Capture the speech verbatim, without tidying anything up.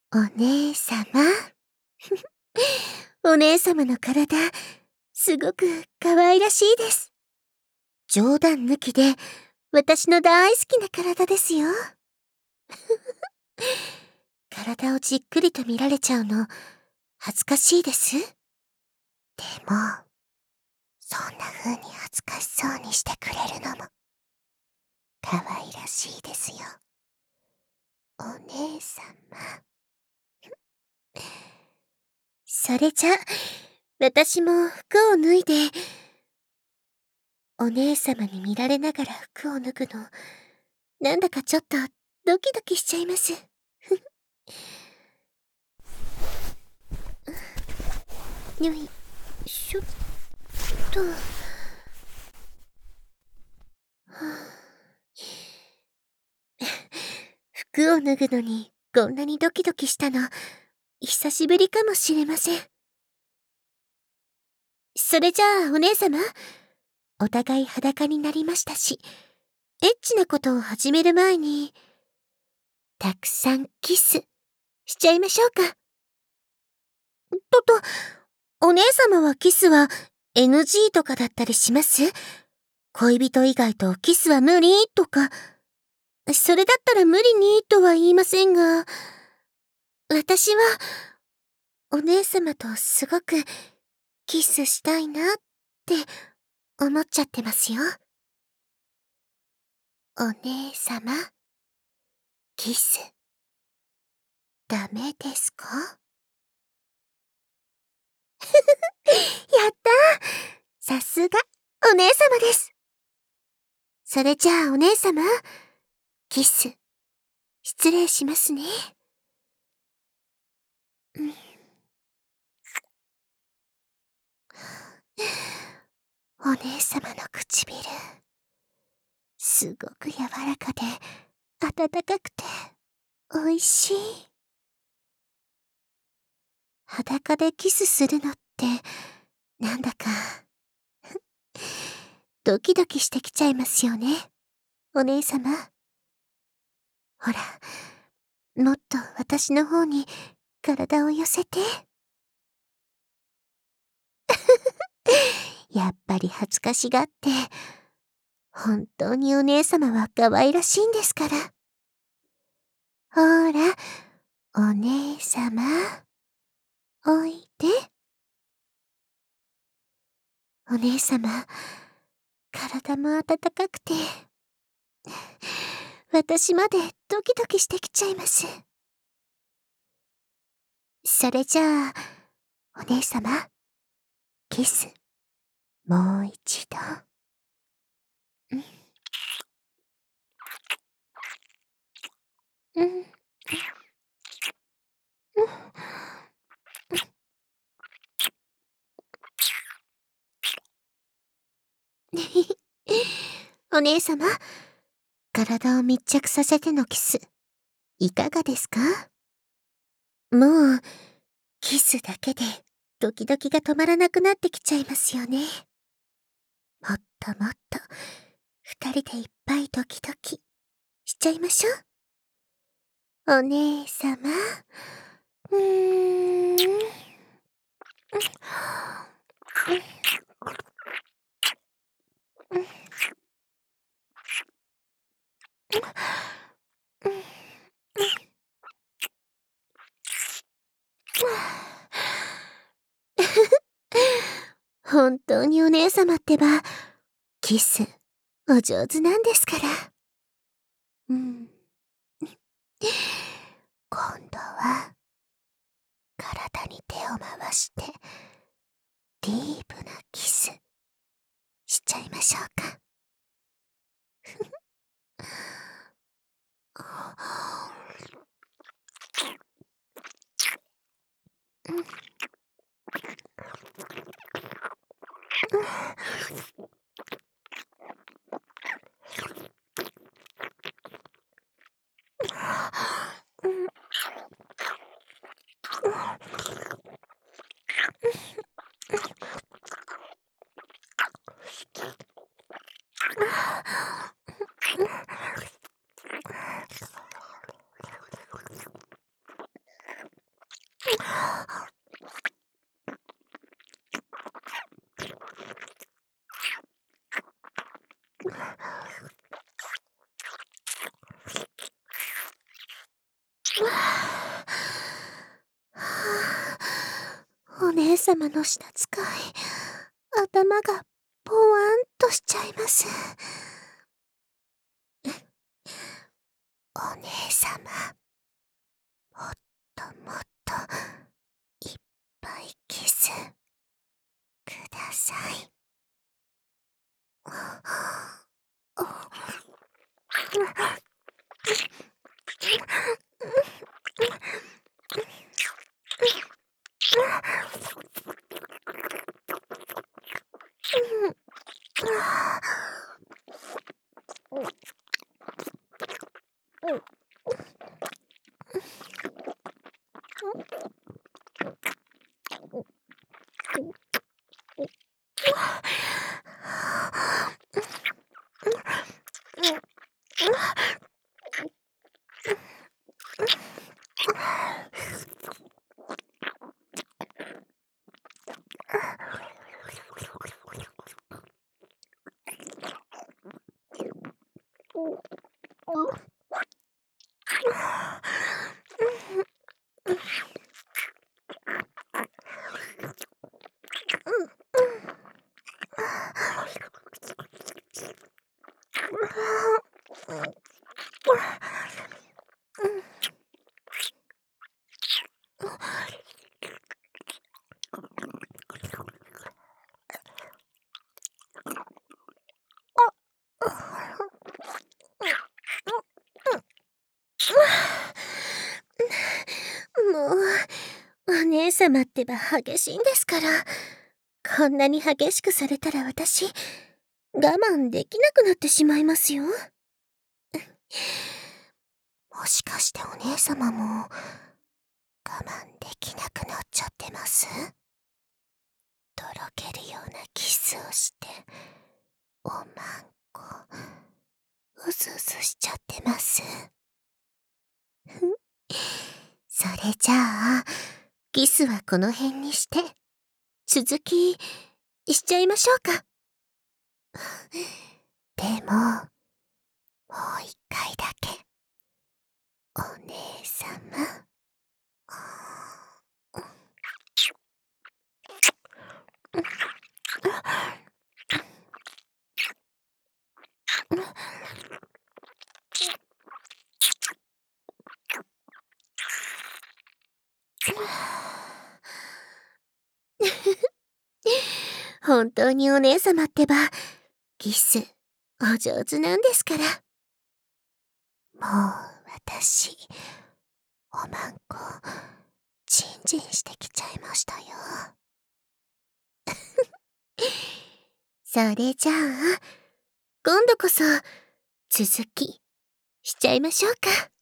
お姉様。お姉様の体、すごく可愛らしいです。冗談抜きで、私の大好きな体ですよ。体をじっくりと見られちゃうの、恥ずかしいです。でも、そんな風に恥ずかしそうにしてくれるのも、可愛らしいですよ。お姉様。それじゃ、私も服を脱いで、お姉様に見られながら服を脱ぐの、なんだかちょっとドキドキしちゃいます。よいしょっと。はあ、服を脱ぐのにこんなにドキドキしたの、久しぶりかもしれません。それじゃあお姉様、お互い裸になりましたし、エッチなことを始める前に、たくさんキスしちゃいましょうか。とと、お姉様はキスは エヌジー とかだったりします？恋人以外とキスは無理とか。それだったら無理にとは言いませんが、私はお姉様とすごくキスしたいなって思っちゃってますよ。お姉様、キス、ダメですか？やったー！さすが、お姉様です。それじゃあお姉様、キス、失礼しますね。うん、お姉様の唇、すごく柔らかで、温かくて、美味しい。裸でキスするのって、なんだか、ドキドキしてきちゃいますよね、お姉様。ほら、もっと私の方に体を寄せて。やっぱり恥ずかしがって、本当にお姉様は可愛らしいんですから。ほら、お姉様、おいで。お姉様、体も温かくて、私までドキドキしてきちゃいます。それじゃあ、お姉様、キス、もう一度。うん。うん。うん。お姉様、体を密着させてのキス、いかがですか？もう、キスだけでドキドキが止まらなくなってきちゃいますよね。もっともっと、二人でいっぱいドキドキしちゃいましょう。お姉様、うーん。本当にお姉様ってば、キス、お上手なんですから。うん。今度は、体に手を回して、ディープなキス、しちゃいましょうか。 お姉様の舌使い、頭がポワンとしちゃいます。お姉様、もっともっといっぱいキスください。もう、お姉様ってば激しいんですから。こんなに激しくされたら私、我慢できなくなってしまいますよ。もしかしてお姉様も、我慢できなくなっちゃってます？とろけるようなキスをして、おまんこ、うずうずしちゃってます。それじゃあ、キスはこの辺にして、続き、しちゃいましょうか。でも、もう一回だけ、お姉様。本当にお姉様ってば、キス、お上手なんですから。もう、私、おまんこ、チンチンしてきちゃいましたよ。それじゃあ、今度こそ、続き、しちゃいましょうか。